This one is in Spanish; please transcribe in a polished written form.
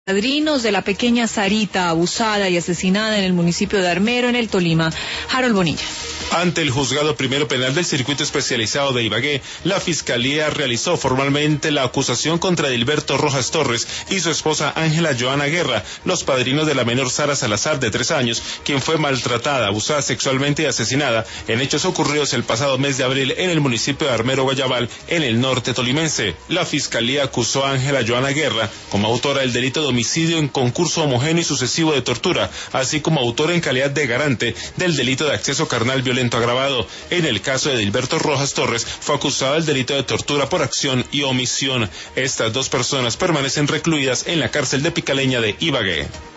Padrinos de la pequeña Sarita, abusada y asesinada en el municipio de Armero, en el Tolima. Harold Bonilla. Ante el Juzgado Primero Penal del Circuito Especializado de Ibagué, la Fiscalía realizó formalmente la acusación contra Edilberto Rojas Torres y su esposa Ángela Joana Guerra, los padrinos de la menor Sara Salazar, de 3 años, quien fue maltratada, abusada sexualmente y asesinada en hechos ocurridos el pasado mes de abril en el municipio de Armero, Guayabal, en el norte tolimense. La Fiscalía acusó a Ángela Joana Guerra como autora del delito de homicidio en concurso homogéneo y sucesivo de tortura, así como autora en calidad de garante del delito de acceso carnal violento agravado. En el caso de Edilberto Rojas Torres, fue acusado del delito de tortura por acción y omisión. Estas 2 personas permanecen recluidas en la cárcel de Picaleña de Ibagué.